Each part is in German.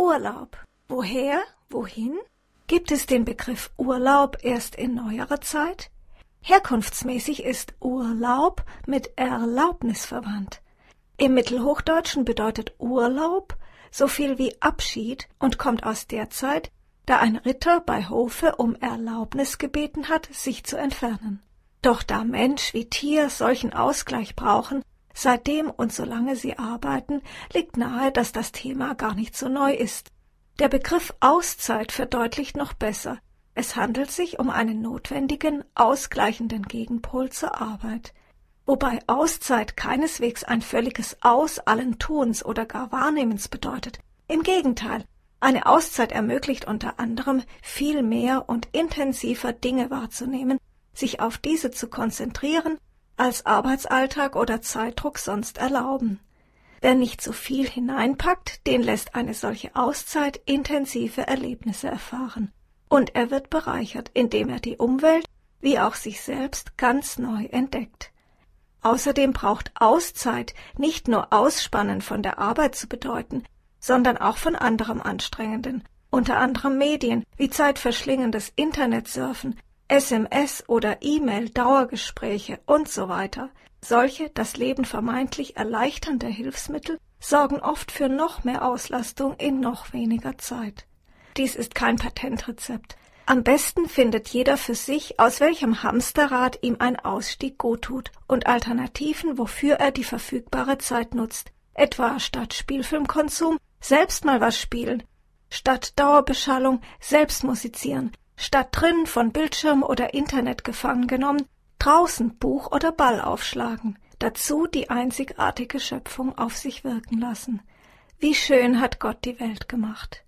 Urlaub. Woher? Wohin? Gibt es den Begriff Urlaub erst in neuerer Zeit? Herkunftsmäßig ist Urlaub mit Erlaubnis verwandt. Im Mittelhochdeutschen bedeutet Urlaub so viel wie Abschied und kommt aus der Zeit, da ein Ritter bei Hofe um Erlaubnis gebeten hat, sich zu entfernen. Doch da Mensch wie Tier solchen Ausgleich brauchen, seitdem und solange sie arbeiten, liegt nahe, dass das Thema gar nicht so neu ist. Der Begriff Auszeit verdeutlicht noch besser. Es handelt sich um einen notwendigen, ausgleichenden Gegenpol zur Arbeit. Wobei Auszeit keineswegs ein völliges Aus allen Tuns oder gar Wahrnehmens bedeutet. Im Gegenteil, eine Auszeit ermöglicht unter anderem viel mehr und intensiver Dinge wahrzunehmen, sich auf diese zu konzentrieren, als Arbeitsalltag oder Zeitdruck sonst erlauben. Wer nicht so viel hineinpackt, den lässt eine solche Auszeit intensive Erlebnisse erfahren. Und er wird bereichert, indem er die Umwelt wie auch sich selbst ganz neu entdeckt. Außerdem braucht Auszeit nicht nur Ausspannen von der Arbeit zu bedeuten, sondern auch von anderem Anstrengenden, unter anderem Medien wie zeitverschlingendes Internetsurfen, SMS oder E-Mail-Dauergespräche und so weiter. Solche das Leben vermeintlich erleichternde Hilfsmittel sorgen oft für noch mehr Auslastung in noch weniger Zeit. Dies ist kein Patentrezept. Am besten findet jeder für sich, aus welchem Hamsterrad ihm ein Ausstieg guttut und Alternativen, wofür er die verfügbare Zeit nutzt. Etwa statt Spielfilmkonsum selbst mal was spielen, statt Dauerbeschallung selbst musizieren, statt drinnen von Bildschirm oder Internet gefangen genommen, draußen Buch oder Ball aufschlagen, dazu die einzigartige Schöpfung auf sich wirken lassen. Wie schön hat Gott die Welt gemacht.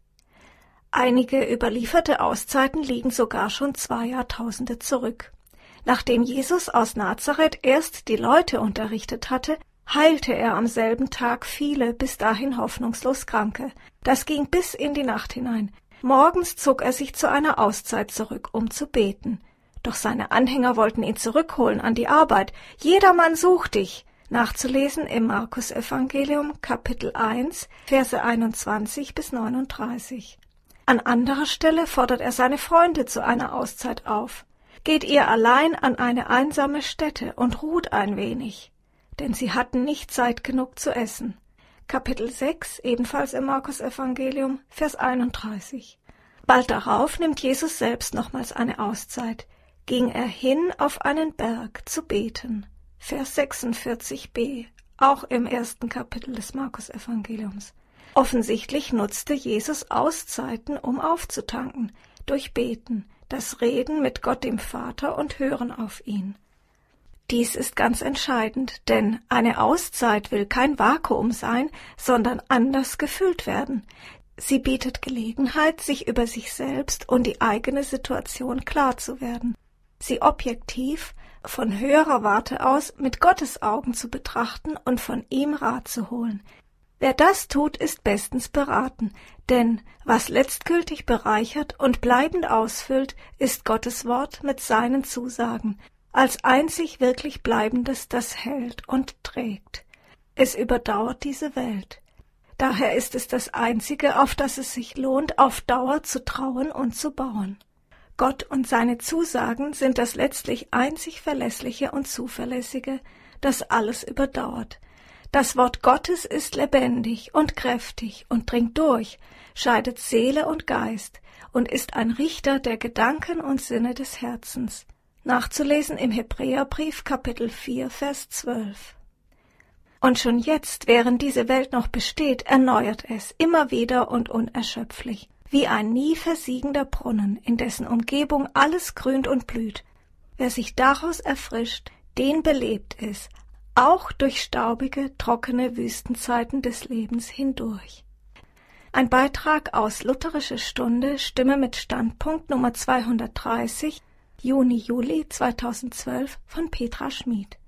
Einige überlieferte Auszeiten liegen sogar schon 2 Jahrtausende zurück. Nachdem Jesus aus Nazareth erst die Leute unterrichtet hatte, heilte er am selben Tag viele bis dahin hoffnungslos Kranke. Das ging bis in die Nacht hinein. Morgens zog er sich zu einer Auszeit zurück, um zu beten. Doch seine Anhänger wollten ihn zurückholen an die Arbeit. Jedermann sucht dich. Nachzulesen im Markus-Evangelium, Kapitel 1, Verse 21 bis 39. An anderer Stelle fordert er seine Freunde zu einer Auszeit auf. Geht ihr allein an eine einsame Stätte und ruht ein wenig. Denn sie hatten nicht Zeit genug zu essen. Kapitel 6, ebenfalls im Markus-Evangelium, Vers 31. Bald darauf nimmt Jesus selbst nochmals eine Auszeit. Ging er hin auf einen Berg zu beten. Vers 46b, auch im 1. Kapitel des Markus-Evangeliums. Offensichtlich nutzte Jesus Auszeiten, um aufzutanken, durch Beten, das Reden mit Gott dem Vater und Hören auf ihn. Dies ist ganz entscheidend, denn eine Auszeit will kein Vakuum sein, sondern anders gefüllt werden. Sie bietet Gelegenheit, sich über sich selbst und die eigene Situation klar zu werden, sie objektiv, von höherer Warte aus mit Gottes Augen zu betrachten und von ihm Rat zu holen. Wer das tut, ist bestens beraten, denn was letztgültig bereichert und bleibend ausfüllt, ist Gottes Wort mit seinen Zusagen, als einzig wirklich Bleibendes, das hält und trägt. Es überdauert diese Welt. Daher ist es das Einzige, auf das es sich lohnt, auf Dauer zu trauen und zu bauen. Gott und seine Zusagen sind das letztlich einzig Verlässliche und Zuverlässige, das alles überdauert. Das Wort Gottes ist lebendig und kräftig und dringt durch, scheidet Seele und Geist und ist ein Richter der Gedanken und Sinne des Herzens. Nachzulesen im Hebräerbrief, Kapitel 4, Vers 12. Und schon jetzt, während diese Welt noch besteht, erneuert es, immer wieder und unerschöpflich, wie ein nie versiegender Brunnen, in dessen Umgebung alles grünt und blüht. Wer sich daraus erfrischt, den belebt es, auch durch staubige, trockene Wüstenzeiten des Lebens hindurch. Ein Beitrag aus Lutherische Stunde, Stimme mit Standpunkt Nummer 230, Juni-Juli 2012 von Petra Schmid.